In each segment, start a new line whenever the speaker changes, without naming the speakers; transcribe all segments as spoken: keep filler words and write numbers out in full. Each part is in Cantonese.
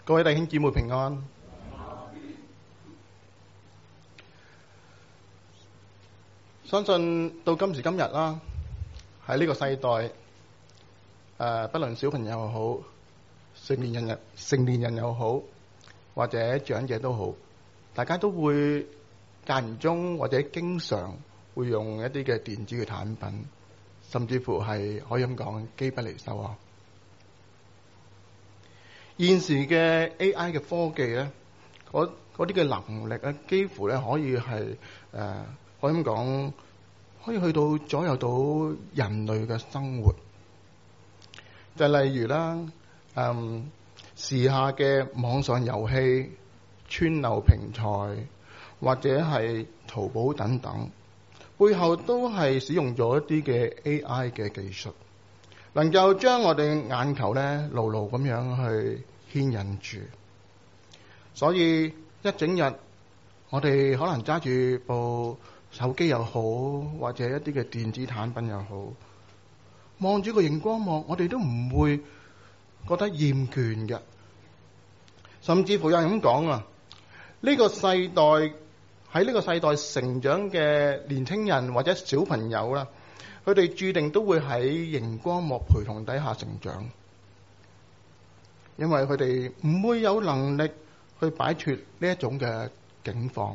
各位弟兄姊妹平安。相信到今時今日啦，喺呢個世代，誒、呃，不論小朋友又好，成年人又成年人又好，或者長者都好，大家都會間唔中或者經常會用一啲嘅電子嘅產品，甚至乎係可以咁講機不離手啊！現時嘅 A I 嘅科技咧，嗰啲嘅能力咧，幾乎咧可以係誒、呃，可以咁講，可以去到左右到人類嘅生活。就例如啦，嗯，時下嘅網上遊戲、串流平台或者係淘寶等等，背後都係使用咗一啲嘅 A I 嘅技術，能夠將我哋眼球咧牢牢咁樣去牽引住。所以一整日我哋可能揸住部手機又好，或者一啲嘅電子產品又好，望住個熒光幕，我哋都唔會覺得厭倦嘅。甚至乎有人咁講啊，呢個世代喺呢個世代成長嘅年輕人或者小朋友啦，佢哋注定都會喺熒光幕陪同底下成長，因為佢哋唔會有能力去擺脫呢一種嘅境況。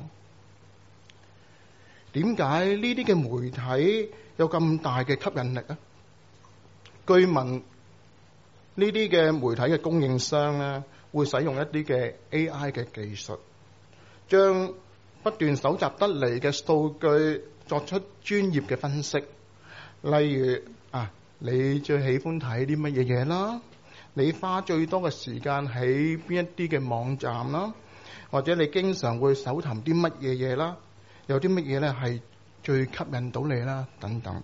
點解呢啲嘅媒體有咁大嘅吸引力啊？據聞呢啲嘅媒體嘅供應商咧，會使用一啲嘅 A I 嘅技術，將不斷搜集得嚟嘅數據作出專業嘅分析。例如啊，你最喜歡睇啲乜嘢嘢啦？你花最多嘅時間喺邊一啲嘅網站啦？或者你經常會搜尋啲乜嘢嘢啦？有啲乜嘢咧係最吸引到你啦？等等。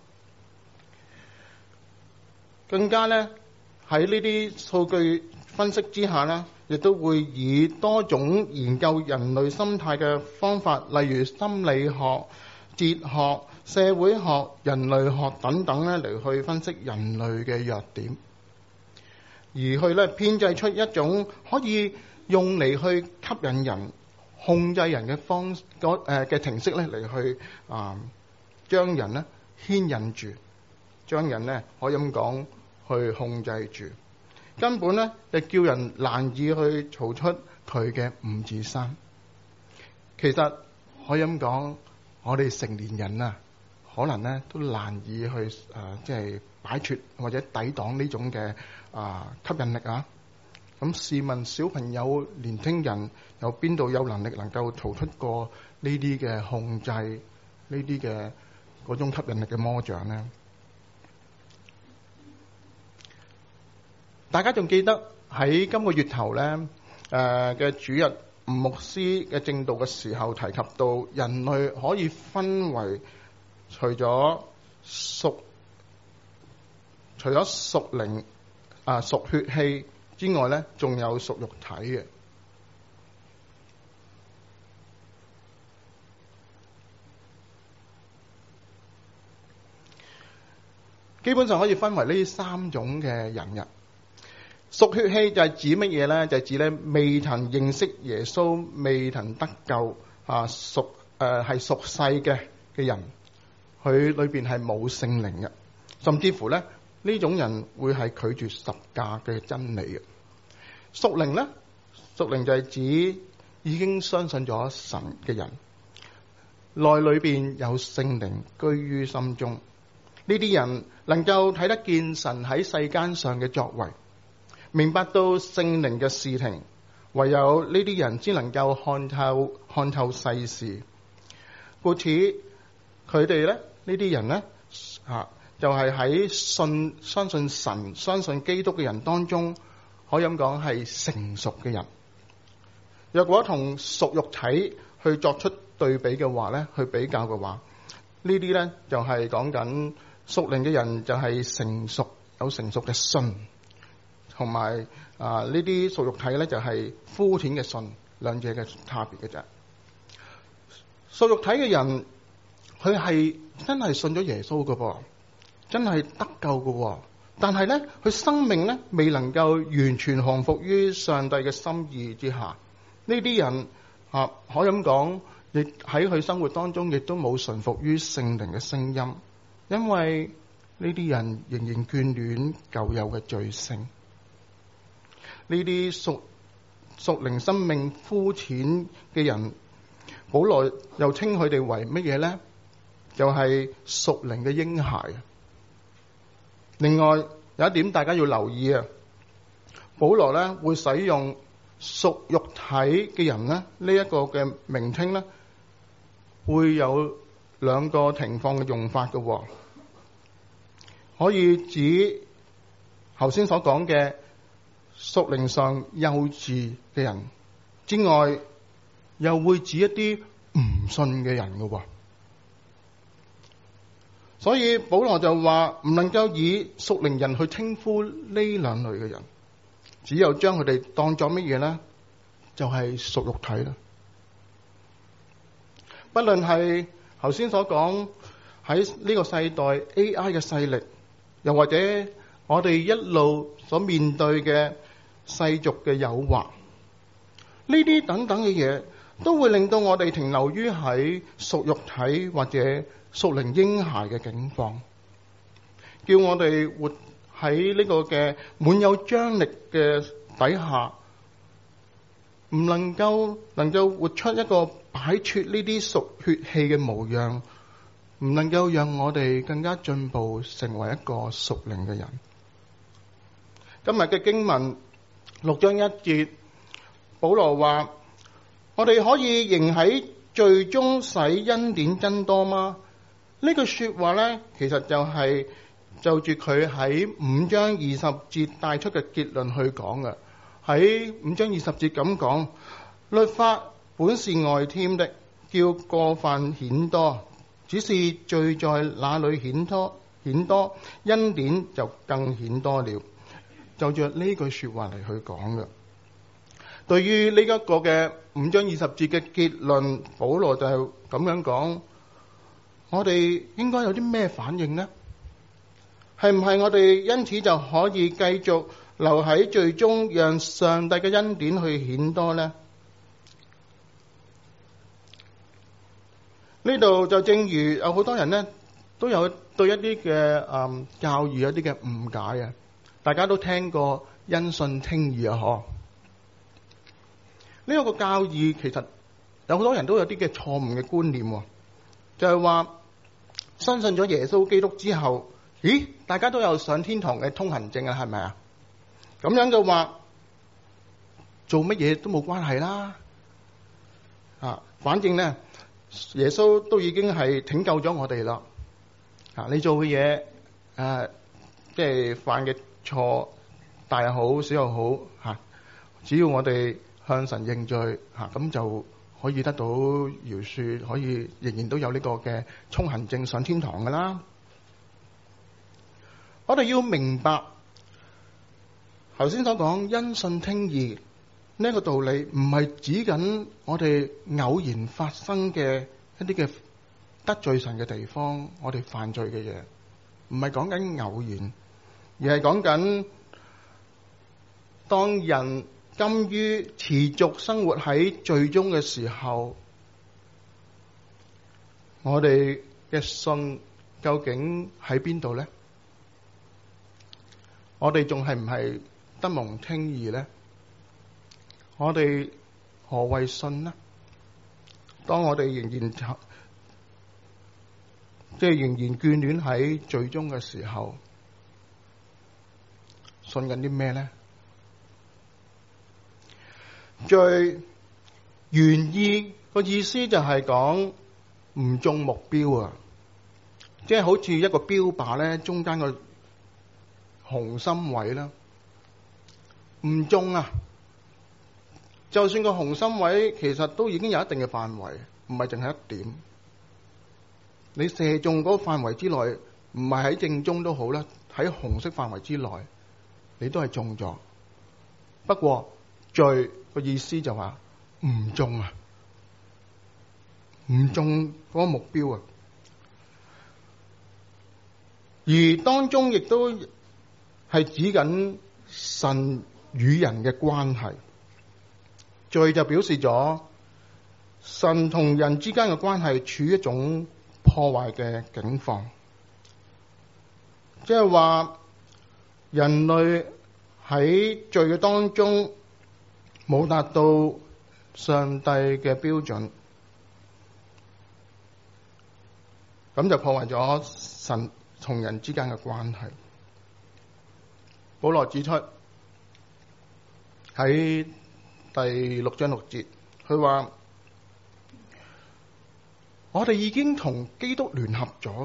更加咧喺呢啲數據分析之下咧，亦都會以多種研究人類心態嘅方法，例如心理學、哲學、社會學、人類學等等咧，嚟去分析人類嘅弱點，而去咧編製出一種可以用嚟去吸引人、控制人嘅方嗰誒嘅程式咧，嚟去啊將人咧牽引住，將人咧可以咁講去控制住，根本咧亦叫人難以去曹出佢嘅五指山。其實可以咁講，我哋成年人啊，可能咧都難以去誒，即係擺脫或者抵擋呢種嘅啊吸引力啊。咁試問小朋友、年輕人有邊度有能力能夠逃出過呢啲嘅控制、呢啲嘅嗰種吸引力嘅魔掌呢？大家仲記得喺今個月頭咧誒嘅主日吳牧師嘅證道嘅時候提及到，人類可以分為除咗屬除咗屬靈啊屬血氣之外咧，仲有屬肉體嘅。基本上可以分為呢三種嘅人嘅。屬血氣就係指乜嘢咧？就係指咧未曾認識耶穌、未曾得救啊，屬誒係屬世嘅嘅人，佢裏邊係冇聖靈嘅，甚至乎咧呢種人會係拒絕十架嘅真理嘅。屬靈咧，屬靈就係指已經相信咗神嘅人，內裏邊有聖靈居於心中。呢啲人能夠睇得見神喺世間上嘅作為，明白到聖靈嘅事情，唯有呢啲人先能夠看透看透世事。故此，佢哋咧呢啲人咧啊，就係、是、喺信相信神、相信基督嘅人當中，可以咁講係成熟嘅人。若果同屬肉體去作出對比嘅話咧，去比較嘅話，呢啲咧就係講緊屬靈嘅人就係成熟，有成熟嘅信。同埋啊，呢啲屬肉體咧就係膚淺嘅信，兩者嘅差別嘅啫。屬肉體嘅人，佢係真係信咗耶穌嘅噃，真係得救嘅喎， 但係咧佢生命咧未能夠完全降服於上帝嘅心意之下。呢啲人啊，可以咁講，亦喺佢生活當中亦都冇順服於聖靈嘅聲音，因為呢啲人仍然眷戀舊有嘅罪性。呢啲屬屬靈生命膚淺嘅人，保羅又稱佢哋為乜嘢咧？就係屬靈嘅嬰孩。另外有一點大家要留意啊，保羅咧會使用屬肉體嘅人咧呢一個嘅名稱咧，會有兩個情況嘅用法嘅，可以指頭先所講嘅屬靈上幼稚嘅人之外，又會指一啲唔信嘅人嘅。所以保羅就話唔能夠以屬靈人去稱呼呢兩類嘅人，只有將佢哋當作乜嘢咧？就係屬肉體啦。不論係頭先所講喺呢個世代 A I 嘅勢力，又或者我哋一路所面對嘅世俗嘅誘惑，呢啲等等嘅嘢，都會令到我哋停留於喺屬肉體或者屬靈嬰孩嘅境況，叫我哋活喺呢個嘅滿有張力嘅底下，唔能夠能夠活出一個擺脫呢啲屬血氣嘅模樣，唔能夠讓我哋更加進步，成為一個屬靈嘅人。今日嘅經文六章一節，保羅話：我哋可以仍喺罪中使恩典增多嗎？呢句說話咧，其實就係就住佢喺五章二十節帶出嘅結論去講嘅。喺五章二十節咁講，律法本是外添的，叫過犯顯多，只是罪在那裏顯多，顯多恩典就更顯多了。就着呢句說話嚟去講嘅。對於呢一個嘅五章二十節嘅結論，保羅就係咁樣講。我哋應該有啲咩反應呢？係唔係我哋因此就可以繼續留喺罪中，讓上帝嘅恩典去顯多呢？呢度就正如有好多人呢，都有對一啲嘅誒教義有啲嘅誤解啊！大家都聽過因信稱義啊，嗬？呢一個教義其實有好多人都有啲嘅錯誤嘅觀念，就係話相信咗耶穌基督之後，咦，大家都有上天堂嘅通行證啊，係咪啊？咁樣嘅話，做乜嘢都冇關係啦。啊，反正咧，耶穌都已經係拯救咗我哋啦。啊，你做嘅嘢，誒，即係犯嘅錯，大又好，小又好，吓，只要我哋向神認罪，吓，咁就可以得到饒恕，可以仍然都有呢個嘅通行證上天堂噶啦。我哋要明白頭先所講因信稱義呢一個道理，唔係指緊我哋偶然發生嘅一啲嘅得罪神嘅地方，我哋犯罪嘅嘢，唔係講緊偶然，而係講緊當人甘於持續生活喺罪中嘅時候，我哋嘅信究竟喺邊度呢？我哋仲係唔係得蒙稱義呢？我哋何謂信呢？當我哋仍然即係仍然眷戀喺罪中嘅時候，信緊啲咩呢？罪原意個意思就係講唔中目標啊，即係好似一個標靶咧，中間個紅心位啦，唔中啊！就算個紅心位其實都已經有一定嘅範圍，唔係淨係一點。你射中嗰個範圍之內，唔係喺正中都好啦，喺紅色範圍之內，你都係中咗。不過罪個意思就話唔中啊，唔中嗰個目標啊。而當中亦都係指緊神與人嘅關係。罪就表示咗神同人之間嘅關係處於一種破壞嘅境況，即係話人類喺罪嘅當中冇達到上帝嘅標準，咁就破壞咗神同人之間嘅關係。保羅指出喺第六章六節，佢話我哋已經同基督聯合咗。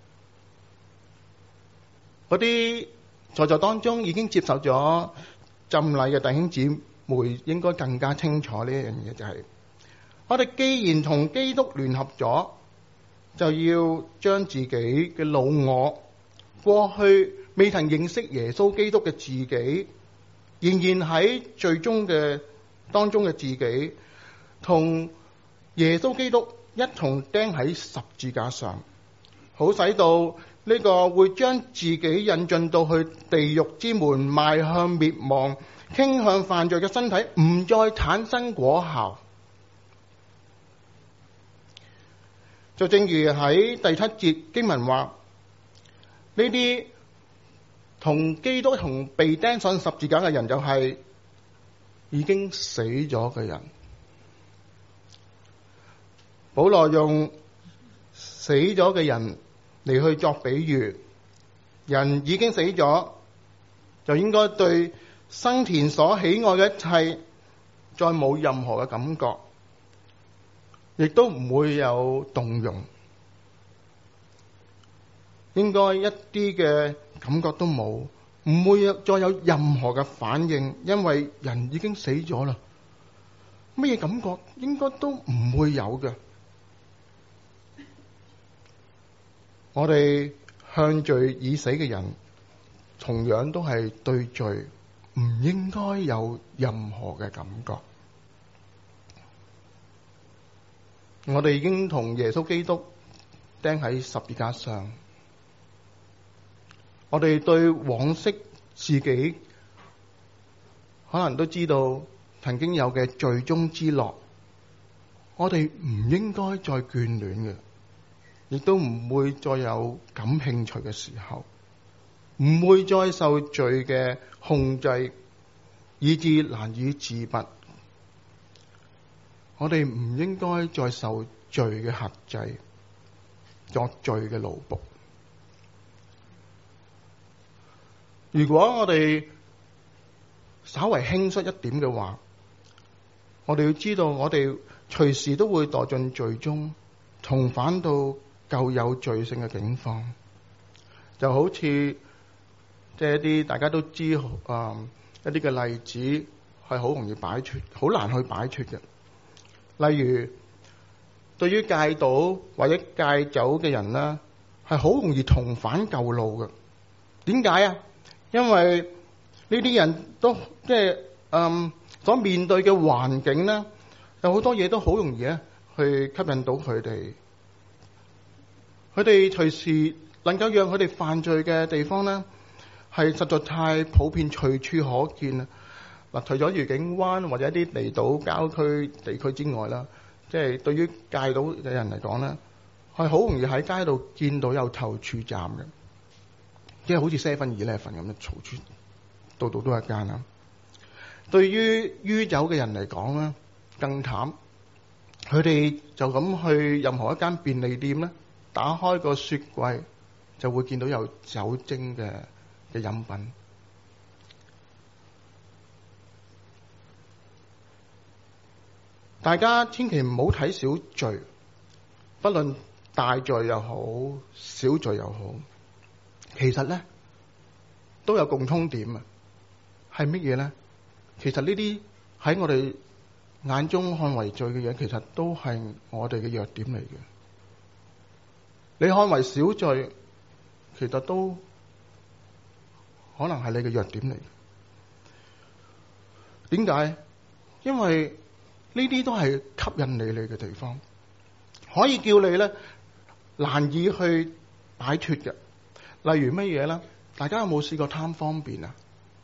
嗰啲在座當中已經接受咗浸禮嘅弟兄姊妹，應該更加清楚呢一樣嘢，就係我哋既然同基督聯合咗，就要將自己嘅老我，過去未曾認識耶穌基督嘅自己，仍然喺罪中嘅當中嘅自己，同耶穌基督一同釘喺十字架上，好使到呢個會將自己引進到去地獄之門，邁向滅亡、傾向犯罪嘅身體，唔再產生果效。就正如喺第七節經文話，呢啲同基督同被釘上十字架嘅人，就係已經死咗嘅人。保羅用死咗嘅人嚟去作比喻，人已經死咗，就應該對生前所喜愛嘅一切再冇任何嘅感覺，亦都唔會有動容，應該一啲嘅感覺都冇，唔會再有任何嘅反應，因為人已經死咗啦，乜嘢感覺應該都唔會有嘅。我哋向罪已死嘅人，同樣都係對罪唔應該有任何嘅感覺。我哋已經同耶穌基督釘喺十字架上，我哋對往昔自己可能都知道曾經有嘅罪中之樂，我哋唔應該再眷戀嘅，亦都唔會再有感興趣嘅時候，唔會再受罪嘅控制，以致難以自拔。我哋唔應該再受罪嘅轄制，作罪嘅奴僕。如果我哋稍為輕率一點嘅話，我哋要知道，我哋隨時都會墮進罪中，重返到舊有罪性嘅境況。就好似即係一啲大家都知誒、嗯、一啲嘅例子，係好容易擺脫，好難去擺脫嘅。例如，對於戒賭或者戒酒嘅人呢，係好容易重返舊路嘅。點解啊？因為呢啲人都即係嗯所面對嘅環境呢，有好多嘢都好容易咧去吸引到佢哋。佢哋隨時能夠讓佢哋犯罪嘅地方呢，係實在太普遍，隨處可見啦。嗱，除咗愉景灣或者一啲離島郊區地區之外啦，即係對於戒賭嘅人嚟講咧，係好容易喺街度見到有投注站嘅，即係好似 seven eleven咁樣，嘈住度度都係一間啦。對於酗酒嘅人嚟講咧，更慘，佢哋就咁去任何一間便利店咧，打開個雪櫃就會見到有酒精嘅嘅飲品。大家千祈唔好睇小罪，不論大罪又好，小罪又好，其實咧都有共通點啊！係乜嘢咧？其實呢啲喺我哋眼中看為罪嘅嘢，其實都係我哋嘅弱點嚟嘅。你看為小罪，其實都可能係你嘅弱點嚟。點解？因為呢啲都係吸引你你嘅地方，可以叫你咧難以去擺脫嘅。例如乜嘢咧？ 大家有冇試過貪方便啊？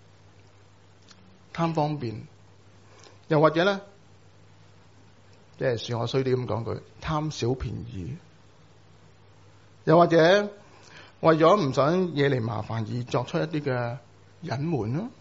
貪方便，又或者咧，即係算我衰啲咁講句，貪小便宜。又或者為咗唔想惹嚟麻煩而作出一啲嘅隱瞞咯。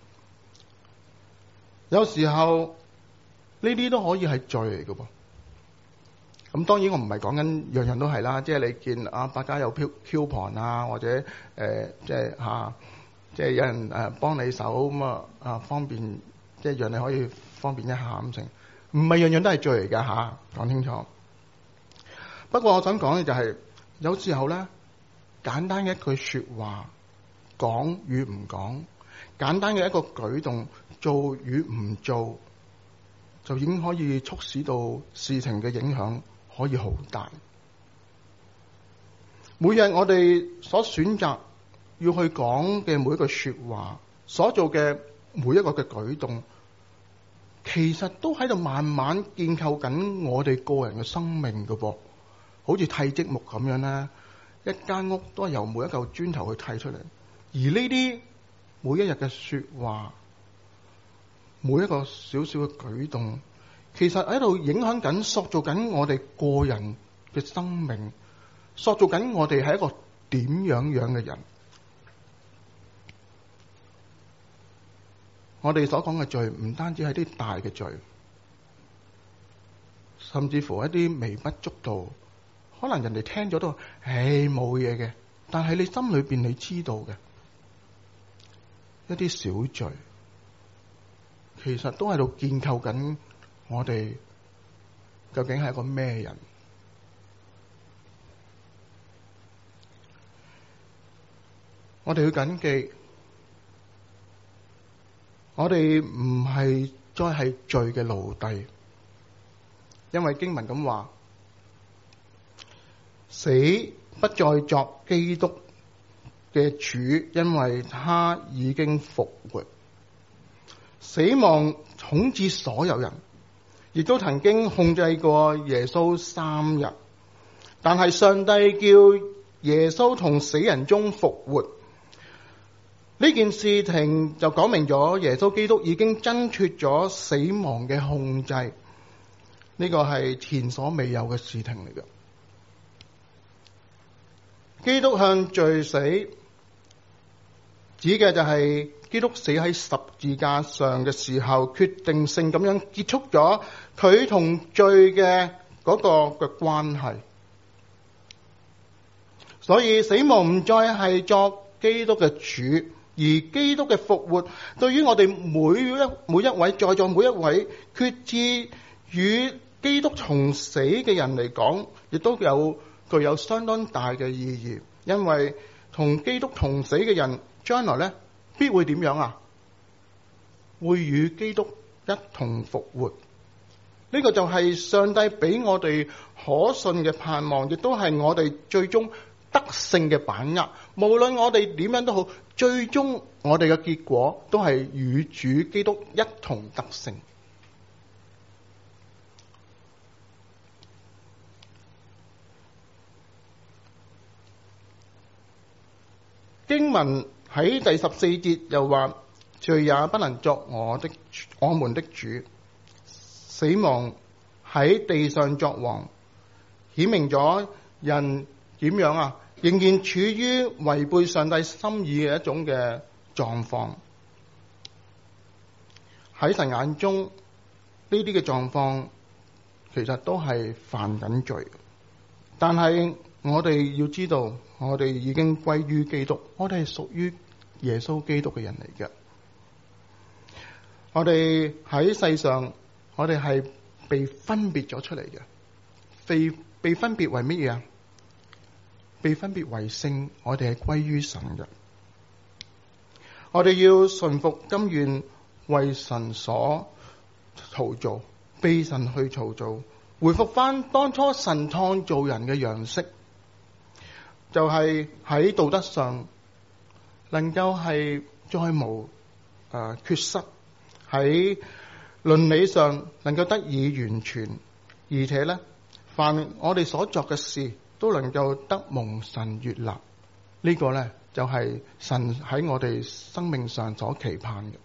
有時候呢啲都可以係罪嚟嘅噃。咁當然我唔係講緊樣樣都係啦，即係你見啊百佳有 coupon 啊，或者誒、呃、即係嚇、啊，即係有人誒幫你手咁啊啊方便，即係讓你可以方便一下咁成，唔係樣樣都係罪嚟㗎嚇，講清楚。不過我想講嘅就係、是。有時候咧，簡單嘅一句說話，講與唔講，簡單嘅一個舉動，做與唔做，就已經可以促使到事情嘅影響可以好大。每日我哋所選擇要去講嘅每一句說話，所做嘅每一個嘅舉動，其實都喺度慢慢建構緊我哋個人嘅生命㗎噃。好似砌積木咁樣咧，一間屋都係由每一嚿磚頭去砌出嚟。而呢啲每一日嘅說話，每一個小小嘅舉動，其實喺度影響緊、塑造緊我哋個人嘅生命，塑造緊我哋係一個點樣樣嘅人。我哋所講嘅罪，唔單止係啲大嘅罪，甚至乎一啲微不足道。可能人哋聽咗都，唉冇嘢嘅，但係你心裏邊你知道嘅一啲小罪，其實都喺度建構緊我哋究竟係一個咩人？我哋要謹記，我哋唔係再係罪嘅奴隸，因為經文咁話。死不再作基督嘅主，因為他已經復活。死亡統治所有人，亦都曾經控制過耶穌三日。但係上帝叫耶穌從死人中復活，呢件事情就講明咗耶穌基督已經掙脫咗死亡嘅控制。呢個係前所未有嘅事情嚟嘅。基督向罪死，指嘅就係基督死喺十字架上嘅時候，決定性咁樣結束咗佢同罪嘅嗰個嘅關係。所以死亡唔再係作基督嘅主，而基督嘅復活對於我哋每一每一位在座每一位決志與基督同死嘅人嚟講，亦都有具有相當大嘅意義，因為同基督同死嘅人，將來咧必會點樣啊？會與基督一同復活。呢個就係上帝俾我哋可信嘅盼望，亦都係我哋最終得勝嘅把握。無論我哋點樣都好，最終我哋嘅結果都係與主基督一同得勝。經文喺第十四節又話，罪也不能作我的我們的主，死亡喺地上作王，顯明咗人點樣啊？仍然處於違背上帝心意嘅一種嘅狀況。喺神眼中，呢啲嘅狀況其實都係犯緊罪。但係我哋要知道，我哋已經歸於基督，我哋係屬於耶穌基督嘅人嚟嘅。我哋喺世上，我哋係被分別咗出嚟嘅。被被分別為乜嘢啊？被分別為聖，我哋係歸於神嘅。我哋要順服甘願為神所陶造，被神去陶造，回復翻當初神創造人嘅樣式，就係、是、喺道德上能夠係再無誒、呃、缺失，喺倫理上能夠得以完全，而且咧，凡我哋所作嘅事都能夠得蒙神悅納。呢個咧就係神喺我哋生命上所期盼嘅。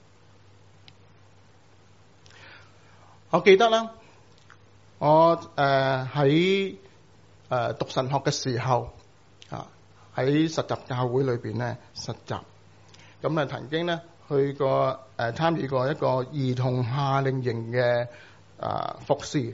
我記得啦，我誒喺誒讀神學嘅時候啊，喺實習教會裏邊咧實習，咁啊曾經咧去過誒參與過一個兒童夏令營嘅啊服侍。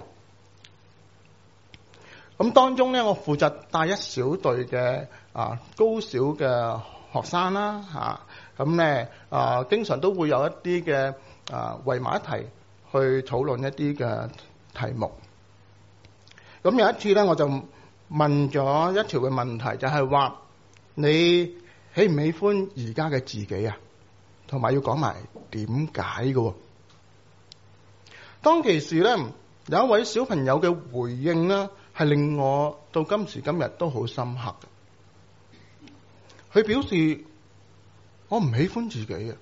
咁當中咧，我負責帶一小隊嘅啊高小嘅學生啦，嚇咁咧啊，經常都會有一啲嘅啊圍埋一齊去討論一啲嘅題目。咁有一次咧，我就問咗一條嘅問題，就係話你喜唔喜歡而家嘅自己啊？同埋要講埋點解嘅。當其時咧，有一位小朋友嘅回應咧，係令我到今時今日都好深刻嘅。佢表示我唔喜歡自己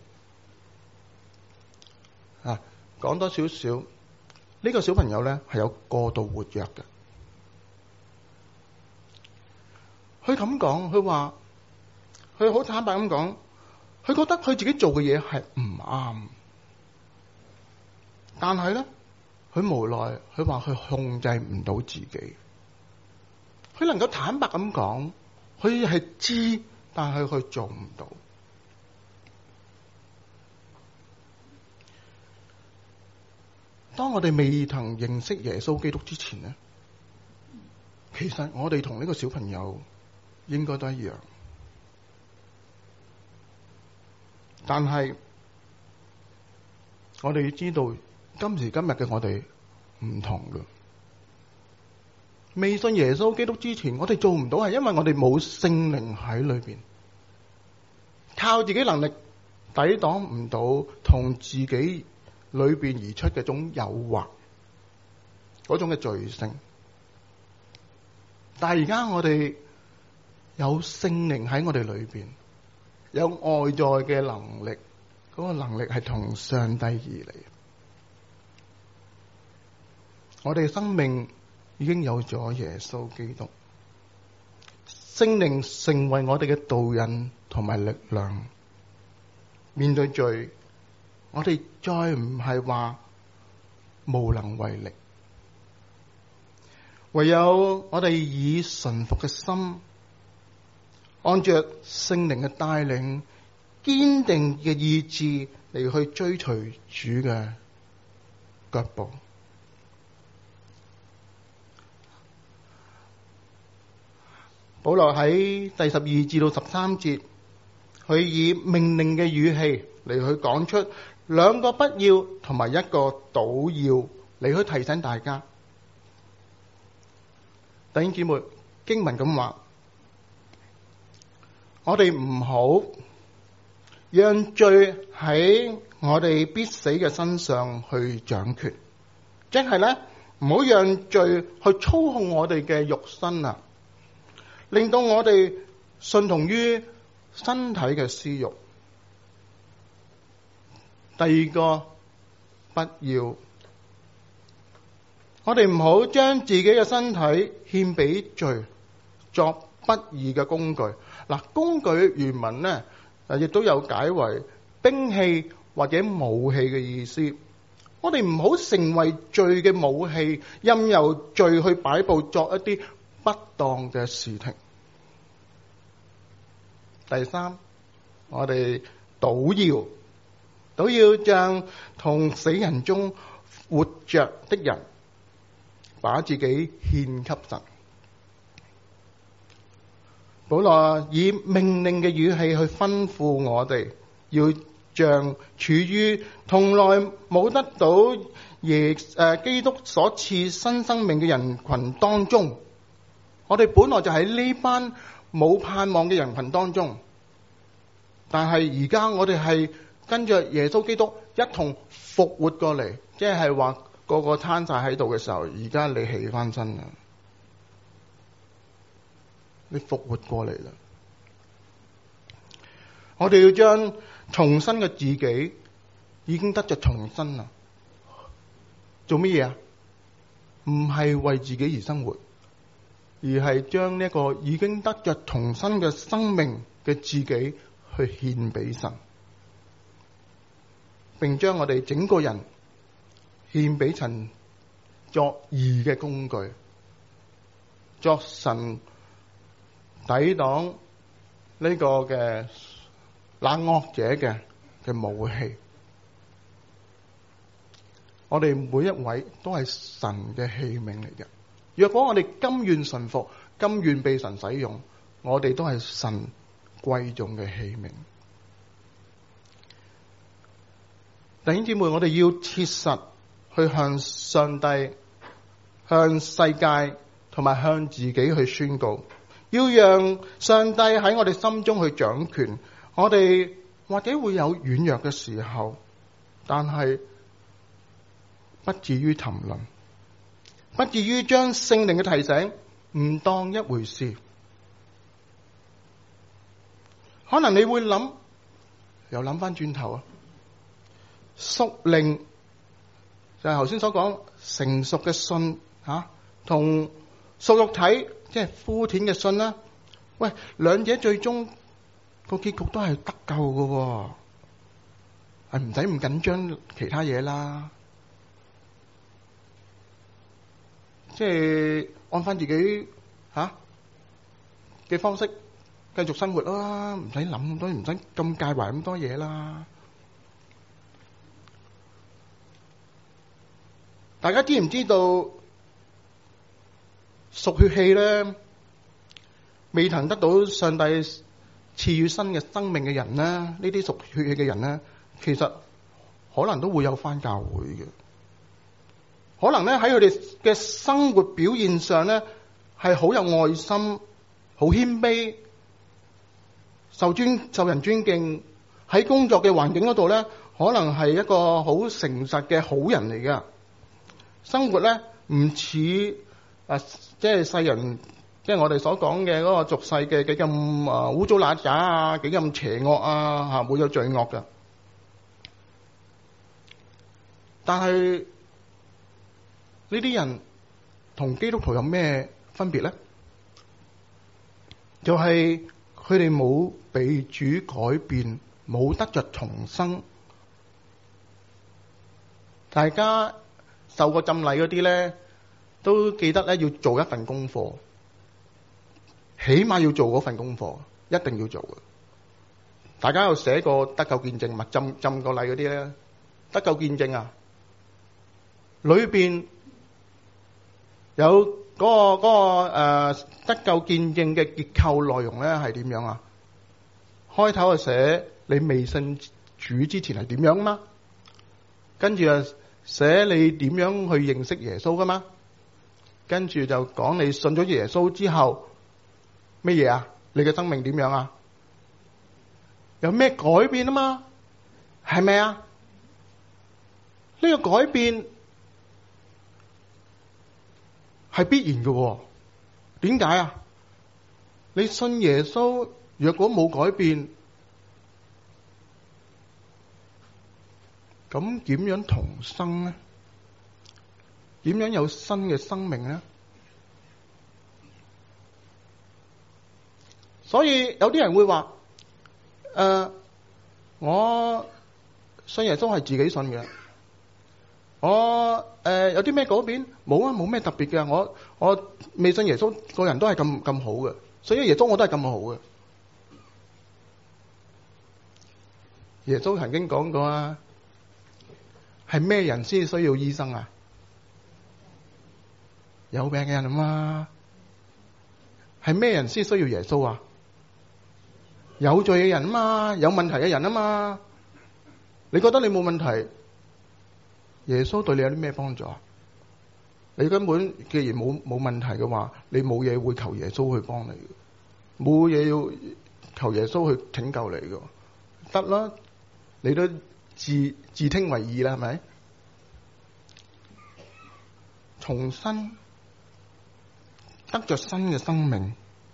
啊！啊，講多少少，呢個小朋友咧係有過度活躍嘅。佢咁講，佢話佢好坦白咁講，佢覺得佢自己做嘅嘢係唔啱，但係咧佢無奈，佢話佢控制唔到自己。佢能夠坦白咁講，佢係知，但係佢做唔到。當我哋未曾認識耶穌基督之前呢，其實我哋同呢個小朋友應該都一樣，但係我哋要知道，今時今日嘅我哋唔同㗎。未信耶穌基督之前，我哋做唔到，係因為我哋冇聖靈喺裏邊，靠自己能力抵擋唔到同自己裏邊而出嘅種誘惑，嗰種嘅罪性。但係而家我哋有聖靈喺我哋裏邊，有外在嘅能力，嗰個能力係同上帝而嚟。我哋嘅生命已經有咗耶穌基督，聖靈成為我哋嘅導引同埋力量。面對罪，我哋再唔係話無能為力，唯有我哋以順服嘅心，按着聖靈嘅帶領，堅定嘅意志嚟去追隨主嘅腳步。保羅喺第十二至到十三節，佢以命令嘅語氣嚟去講出兩個不要同埋一個倒要嚟去提醒大家。弟兄姊妹，經文咁話，我哋唔好讓罪喺我哋必死嘅身上去掌權，即係咧唔好讓罪去操控我哋嘅肉身啊，令到我哋順從於身體嘅私欲。第二個不要，我哋唔好將自己嘅身體獻俾罪，作不義嘅工具。嗱，工具原文咧，亦都有解為兵器或者武器嘅意思。我哋唔好成為罪嘅武器，任由罪去擺布作一啲不當嘅事情。第三，我哋倒要，倒要像同死人中活着的人，把自己獻給神。保羅以命令嘅語氣去吩咐我哋，要像處於從來冇得到耶誒基督所賜新生命嘅人群當中。我哋本來就喺呢班冇盼望嘅人群當中，但係而家我哋係跟着耶穌基督一同復活過嚟，即係話個個攤晒喺度嘅時候，而家你起翻身啦，你復活過嚟啦。我哋要將重生嘅自己已經得着重生啦。做乜嘢啊？唔係為自己而生活，而係將呢一個已經得着重生嘅生命嘅自己去獻俾神，並將我哋整個人獻俾神，作義嘅工具，作神抵擋呢個嘅冷惡者嘅嘅武器。我哋每一位都係神嘅器皿嚟嘅。若果我哋甘願順服，甘願被神使用，我哋都係神貴重嘅器皿。弟兄姊妹，我哋要切實去向上帝、向世界同埋向自己去宣告，要讓上帝喺我哋心中去掌權。我哋或者會有軟弱嘅時候，但係不至於沉淪，不至於將聖靈嘅提醒唔當一回事。可能你會諗，又諗翻轉頭啊，屬靈就係頭先所講成熟嘅信吓，同屬肉體即係膚淺嘅信啦。喂，兩者最終個結局都係得救嘅，係唔使唔緊張其他嘢啦。即係按翻自己吓嘅方式繼續生活啦，唔使諗咁多，唔使咁介懷咁多嘢啦。大家知唔知道屬血氣咧，未曾得到上帝賜予新嘅生命嘅人咧，呢啲屬血氣嘅人咧，其實可能都會有返教會嘅。可能咧喺佢哋嘅生活表現上咧，係好有愛心、好謙卑、受尊受人尊敬。喺工作嘅環境嗰度咧，可能係一個好誠實嘅好人嚟㗎。生活咧唔似啊，即係世人，即係我哋所講嘅嗰個俗世嘅幾咁啊污糟邋遢啊，幾咁邪惡啊，吓會有罪惡㗎。但係呢啲人同基督徒有咩分別咧？就係佢哋冇被主改變，冇得着重生。大家受過浸禮嗰啲咧，都記得咧要做一份功課，起碼要做嗰份功課，一定要做嘅。大家有寫過得救見證，咪浸浸過禮嗰啲咧，得救見證啊，裏邊有嗰、嗰個嗰、嗰個誒、呃、得救見證嘅結構內容咧係點樣啊？開頭係寫你未信主之前係點樣嘛，跟住啊寫你點樣去認識耶穌噶嘛，跟住就講你信咗耶穌之後乜嘢啊？你嘅生命點樣啊？有咩改變啊嘛？係咪啊？呢、呢個改變係必然嘅，點解啊？你信耶穌，若果冇改變，咁點樣重生呢？點樣有新嘅生命呢？所以有啲人會話：誒、呃，我信耶穌係自己信嘅。我誒、呃、有啲咩改變？冇啊，冇咩特別嘅。我我未信耶穌，個人都係咁咁好嘅。所以耶穌我都係咁好嘅。耶穌曾經講過啊，係咩人先需要醫生啊？有病嘅人啊嘛。係咩人先需要耶穌啊？有罪嘅人啊嘛，有問題嘅人啊嘛。你覺得你冇問題？耶穌對你有啲咩幫助啊？你根本既然冇冇問題嘅話，你冇嘢會求耶穌去幫你嘅，冇嘢要求耶穌去拯救你嘅，得啦，你都自自聽為義啦，係咪？重新得着新嘅生命，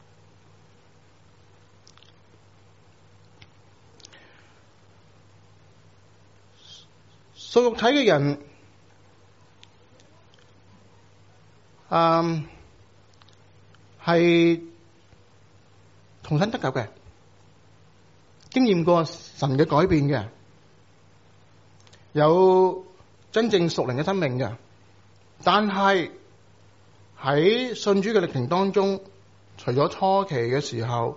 屬肉體嘅人，嗯，係重新得救嘅， 經驗過神嘅改變嘅，有真正屬靈嘅生命嘅，但係喺信主嘅歷程當中，除咗初期嘅時候，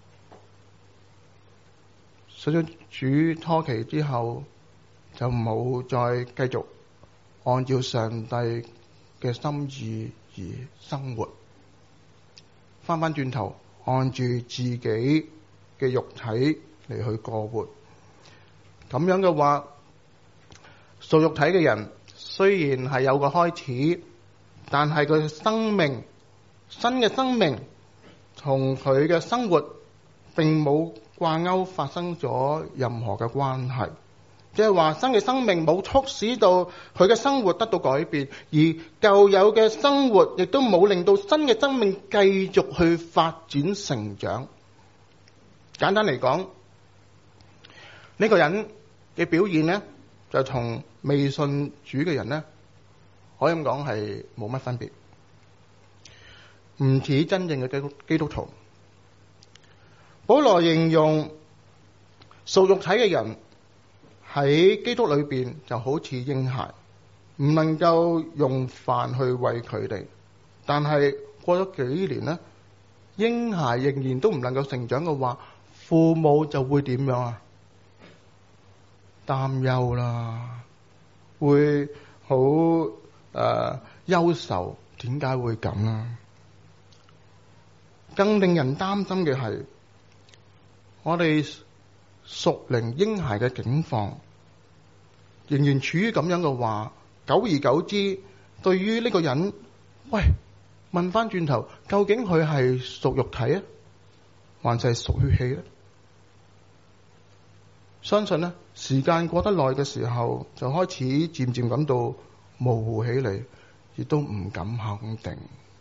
信咗主初期之後，就冇再繼續按照上帝嘅心意而生活，翻翻轉頭按住自己嘅肉體嚟去過活。咁樣嘅話，屬肉體嘅人雖然係有個開始，但係佢生命新嘅生命同佢嘅生活並冇掛鈎，發生咗任何嘅關係。即係話新嘅生命冇促使到佢嘅生活得到改變，而舊有嘅生活亦都冇令到新嘅生命繼續去發展成長。簡單嚟講，呢個人嘅表現呢，就同未信主嘅人呢，可以咁講係冇乜分別，唔似真正嘅基督基督徒。保羅形容屬肉體嘅人喺基督裏邊就好似嬰孩，唔能夠用飯去餵佢哋。但係過咗幾年呢，嬰孩仍然都唔能夠成長嘅話，父母就會點樣啊？擔憂啦，會好誒憂愁。點解會咁啊？更令人擔心嘅係，我哋屬靈嬰孩嘅境況仍然處於咁樣嘅話，久而久之，對於呢個人，喂，問翻轉頭，究竟佢係屬肉體啊，還是係屬血氣咧？相信呢，時間過得耐嘅時候，就開始漸漸感到模糊起嚟，亦都唔敢肯定。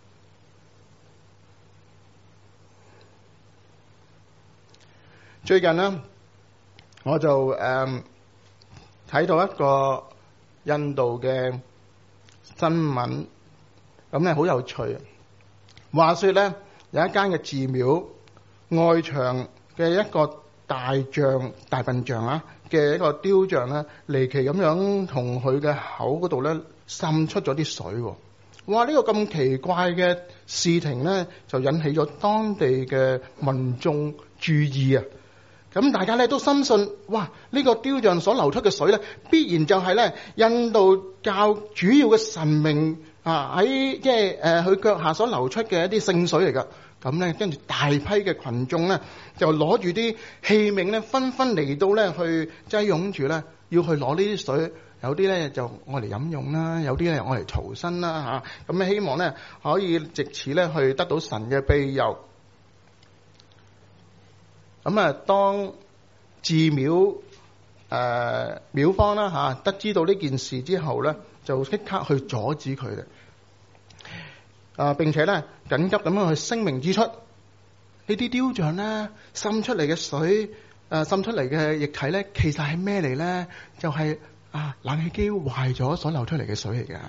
最近呢，我就誒睇、嗯、到一個印度嘅新聞，咁咧好有趣。話說咧，有一間嘅寺廟外牆嘅一個大象、大笨象啊嘅一個雕像咧，離奇咁樣同佢嘅口嗰度咧滲出咗啲水。哇！呢、這個咁奇怪嘅事情咧，就引起咗當地嘅民眾注意啊！咁大家咧都深信，哇！呢個雕像所流出嘅水咧，必然就係咧印度教主要嘅神明啊喺即係誒佢腳下所流出嘅一啲聖水嚟噶。咁咧跟住大批嘅群眾咧就攞住啲器皿咧，紛紛嚟到咧去擠擁住咧，要去攞呢啲水。有啲咧就愛嚟飲用啦，有啲咧愛嚟逃生啦嚇。咁、啊、希望咧可以藉此咧去得到神嘅庇佑。咁啊，當寺廟誒廟方啦嚇，得知到呢件事之後咧，就即刻去阻止佢哋。啊！並且咧緊急咁樣去聲明指出，呢啲雕像咧滲出嚟嘅水，誒、呃、滲出嚟嘅液體咧，其實係咩嚟咧？就係、是、啊冷氣機壞咗所流出嚟嘅水嚟嘅。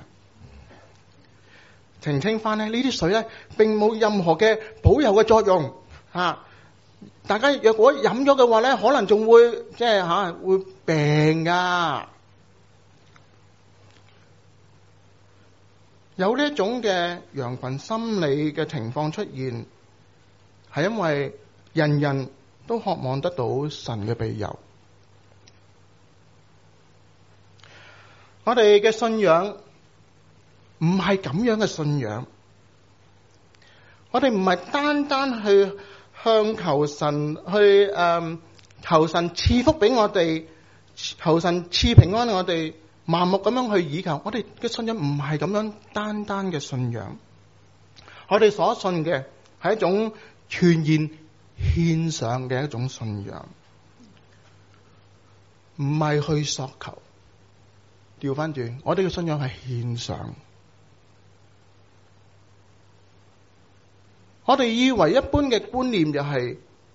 澄清翻咧，呢啲水咧並冇任何嘅保佑嘅作用嚇。啊大家若果飲咗嘅話咧，可能仲會即係吓會病噶。有呢一種嘅羊群心理嘅情況出現，係因為人人都渴望得到神嘅庇佑。我哋嘅信仰唔係咁樣嘅信仰，我哋唔係單單去向求神去誒、呃，求神賜福俾我哋，求神賜平安我哋，盲目咁樣去倚靠。我哋嘅信仰唔係咁樣單單嘅信仰，我哋所信嘅係一種全然獻上嘅一種信仰，唔係去索求。調翻轉，我哋嘅信仰係獻上。我哋以為一般嘅觀念就係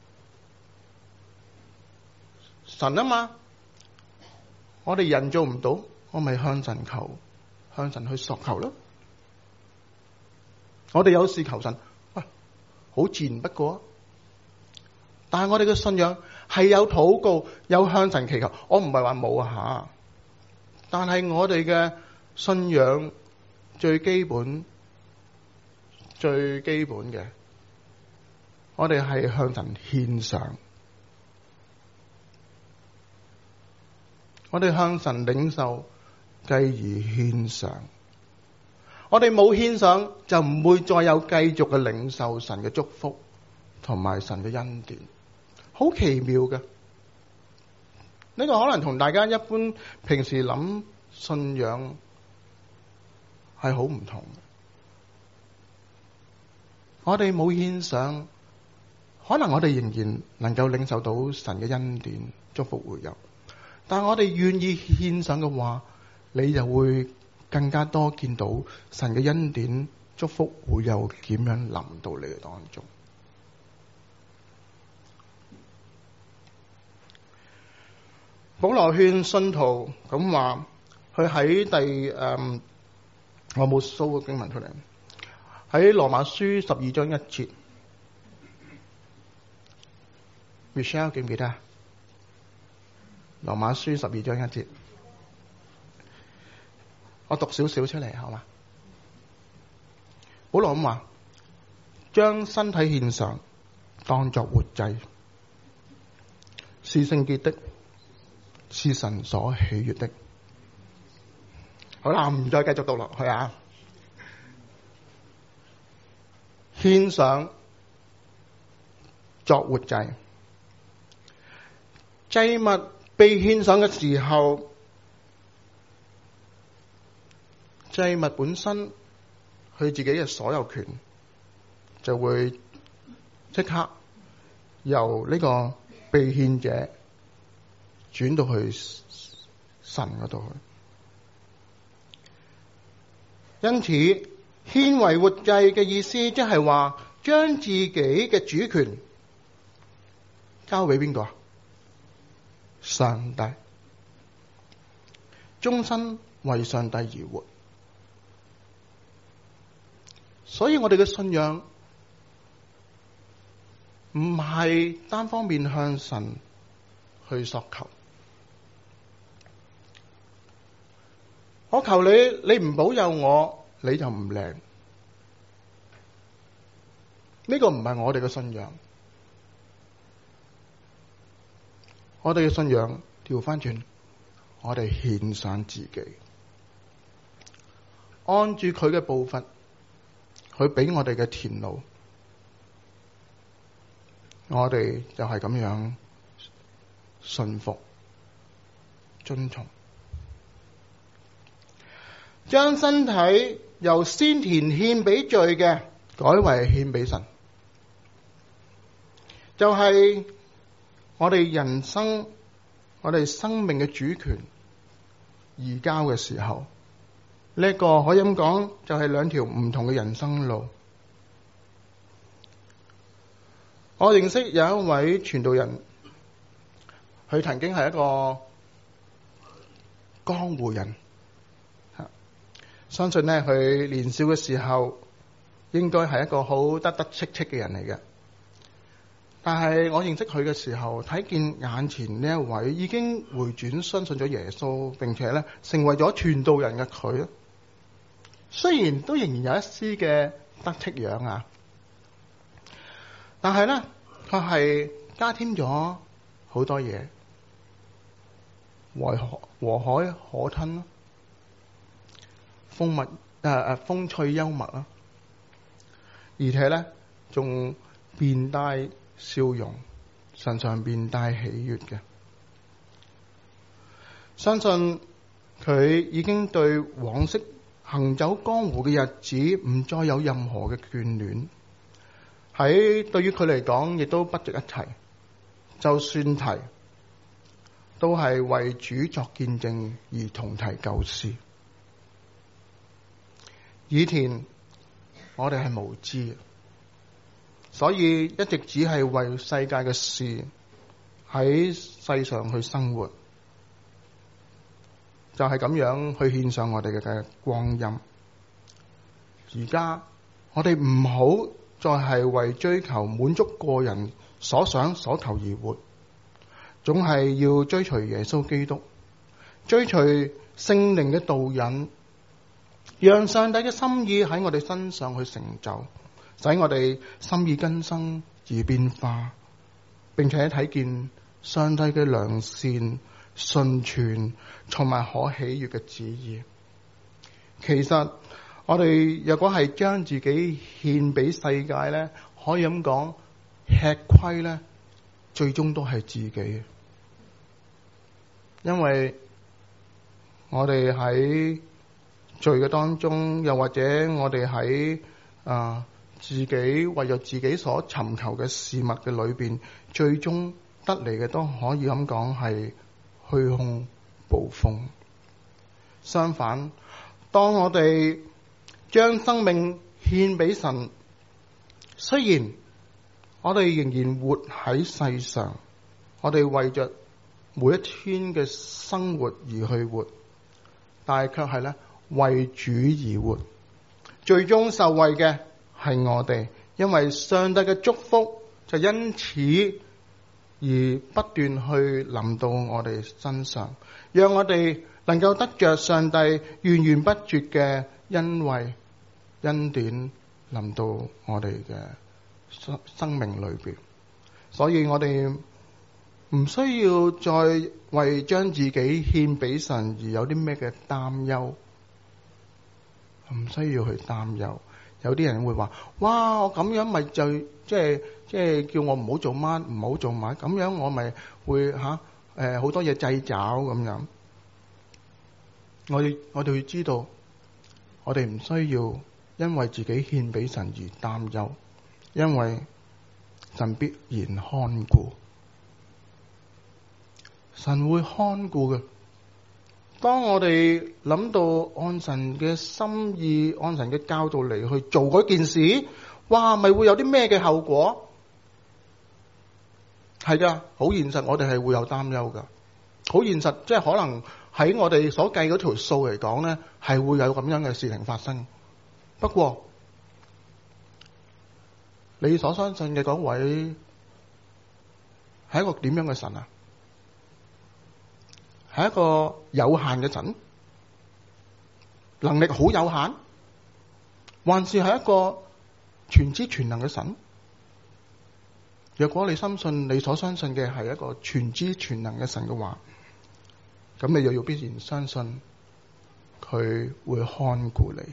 神啊嘛，我哋人做唔到，我咪向神求，向神去索求咯。我哋有事求神，喂，好自然不過。 但係我哋嘅信仰係有禱告，有向神祈求。我唔係話冇啊吓，但係我哋嘅信仰最基本、最基本嘅，我哋係向神獻上，我哋向神領受，繼而獻上。我哋冇獻上，就唔會再有繼續嘅領受神嘅祝福同埋神嘅恩典。好奇妙嘅，呢個可能同大家一般平時諗信仰係好唔同嘅。我哋冇獻上，可能我哋仍然能夠領受到神嘅恩典、祝福會有。但係我哋願意獻上嘅話，你就會更加多見到神嘅恩典、祝福會有點樣臨到你嘅當中。保羅勸信徒咁話，佢喺第誒，我冇 show 個經文出嚟，喺羅馬書十二章一節 ，Michelle 記唔記得啊？羅馬書十二章一節，我讀少少出嚟好嘛？保羅咁話，將身體獻上，當作活祭，是聖潔的，是神所喜悅的。好啦，唔再繼續讀落去啊！獻上作活祭，祭物被獻上嘅時候，祭物本身佢自己嘅所有權就會即刻由呢個被獻者轉到去神嗰度去。因此，獻為活祭嘅意思，即係話將自己嘅主權交俾邊個啊？上帝，終身為上帝而活。所以我哋嘅信仰唔係單方面向神去索求。我求你，你唔保佑我，你就唔靚。呢個唔係我哋嘅信仰。我哋嘅信仰調翻轉，我哋獻上自己，按住佢嘅步伐，佢俾我哋嘅田路，我哋就係咁樣順服、遵從。將身體由先前獻俾罪嘅，改為獻俾神，就係、是、我哋人生、我哋生命嘅主權移交嘅時候，呢、這、一個可以咁講，就係兩條唔同嘅人生路。我認識有一位傳道人，佢曾經係一個江湖人。相信呢，佢年少嘅時候應該係一個好得得戚戚嘅人嚟嘅。但係我認識佢嘅時候，睇見眼前呢一位已經回轉相信咗耶穌，並且咧成為咗傳道人嘅佢，雖然都仍然有一絲嘅得戚樣啊，但係咧佢係加添咗好多嘢，和和藹可吞咯。風物誒誒風趣幽默啦，而且咧仲面帶笑容，身上面帶喜悅嘅。相信佢已經對往昔行走江湖嘅日子唔再有任何嘅眷戀，喺對於佢嚟講亦都不值一提，就算提都係為主作見證而同提舊事。以前我哋係無知嘅，所以一直只係為世界嘅事喺世上去生活，就係咁樣去獻上我哋嘅光陰。而家我哋唔好再係為追求滿足個人所想所求而活，總係要追隨耶穌基督，追隨聖靈嘅導引，讓上帝嘅心意喺我哋身上去成就，使我哋心意更新而變化，並且睇見上帝嘅良善、純全同埋可喜悅嘅旨意。其實我哋若果係將自己獻俾世界咧，可以咁講，吃虧咧，最終都係自己。因為我哋喺罪嘅當中，又或者我哋喺啊自己為咗自己所尋求嘅事物嘅裏邊，最終得嚟嘅都可以咁講係虛空暴風。相反，當我哋將生命獻俾神，雖然我哋仍然活喺世上，我哋為着每一天嘅生活而去活，但係卻係咧為主而活，最終受惠嘅係我哋，因為上帝嘅祝福就因此而不斷去臨到我哋身上，讓我哋能夠得着上帝源源不絕嘅恩惠恩典臨到我哋嘅生命裏邊。所以我哋唔需要再為將自己獻俾神而有啲咩嘅擔憂，唔需要去擔憂。有啲人會話：哇，我咁樣咪就即係即係叫我唔好做乜，唔好做乜，咁樣我咪會吓誒好多嘢掣肘咁樣。我哋我哋要知道，我哋唔需要因為自己獻俾神而擔憂，因為神必然看顧，神會看顧嘅。當我哋諗到按神嘅心意、按神嘅教導嚟去做嗰件事，哇，咪會有啲咩嘅後果？係噶，好現實，我哋係會有擔憂噶。好現實，即係可能喺我哋所計嗰條數嚟講咧，係會有咁樣嘅事情發生。不過，你所相信嘅嗰位係一個點樣嘅神啊？係一個有限嘅神，能力好有限，還是係一個全知全能嘅神？若果你深信你所相信嘅係一個全知全能嘅神嘅話，咁你就要必然相信佢會看顧你。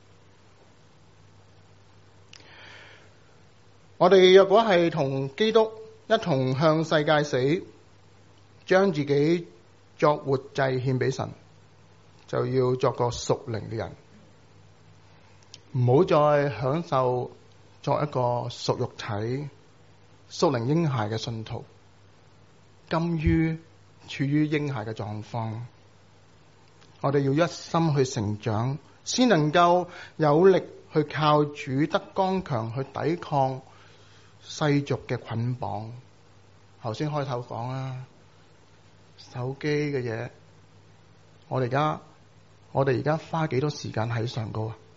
我哋若果係同基督一同向世界死，將自己作活祭獻俾神，就要作個屬靈嘅人，唔好再享受作一個屬肉體、屬靈嬰孩嘅信徒，甘於處於嬰孩嘅狀況。我哋要一心去成長，先能夠有力去靠主得剛強，去抵抗世俗嘅捆綁。頭先開頭講啦，手機嘅嘢，我哋而家我哋而家花幾多時間喺上高啊？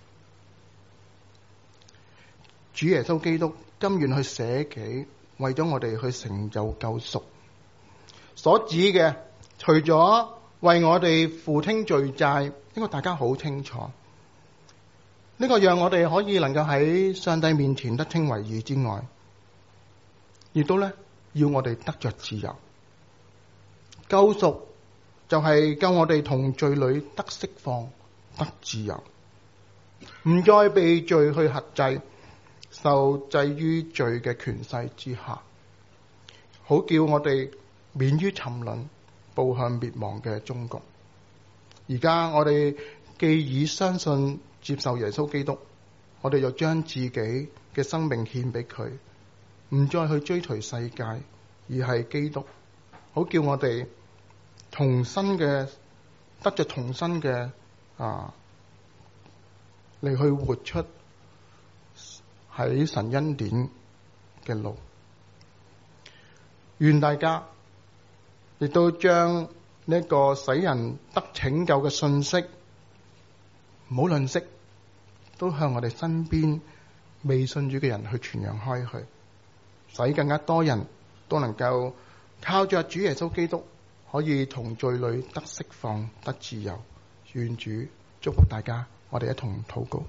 主耶穌基督甘願去捨己，為咗我哋去成就救贖。所指嘅，除咗為我哋付清罪債，呢個大家好清楚。呢個讓我哋可以能夠喺上帝面前得稱為義之外，亦都咧要我哋得着自由。救贖就係救我哋同罪裏得釋放、得自由，唔再被罪去轄制，受制於罪嘅權勢之下，好叫我哋免於沉淪，步向滅亡嘅終局。而家我哋既已相信接受耶穌基督，我哋就將自己嘅生命獻俾佢，唔再去追隨世界，而係基督，好叫我哋重新嘅得着重新嘅啊嚟去活出喺神恩典嘅路。願大家亦都將呢個使人得拯救嘅信息，唔好吝嗇，都向我哋身邊未信主嘅人去傳揚開去。 使更加多人都能夠靠着主耶穌基督，可以從罪裏得釋放、得自由。願主祝福大家，我哋一同禱告。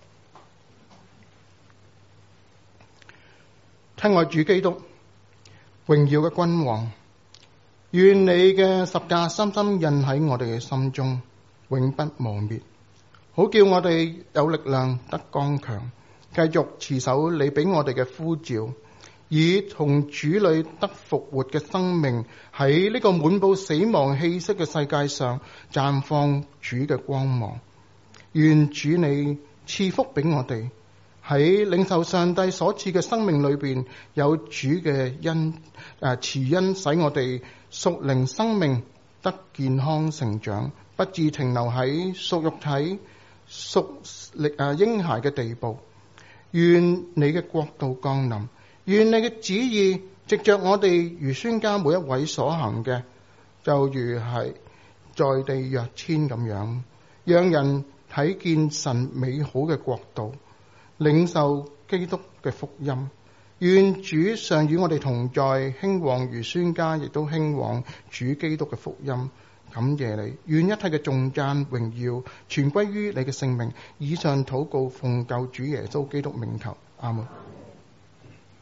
親愛主基督，榮耀嘅君王，願你嘅十架深深印喺我哋嘅心中，永不磨滅，好叫我哋有力量得剛強，繼續持守你俾我哋嘅呼召，以從主裏得復活嘅生命，喺呢個滿布死亡氣息嘅世界上綻放主嘅光芒。願主你賜福俾我哋，喺領受上帝所賜嘅生命裏邊，有主嘅恩誒慈恩，使我哋屬靈生命得健康成長，不致停留喺屬肉體、屬力誒嬰孩嘅地步。願你嘅國度降臨，願你嘅旨意藉着我哋如宣家每一位所行嘅，就如係在地若天咁樣，讓人睇見神美好嘅國度，領受基督嘅福音。願主常與我哋同在，興旺如宣家，亦都興旺主基督嘅福音。感謝你，願一切嘅頌讚榮耀全歸於你嘅聖名。以上禱告奉救主耶穌基督名求，阿門。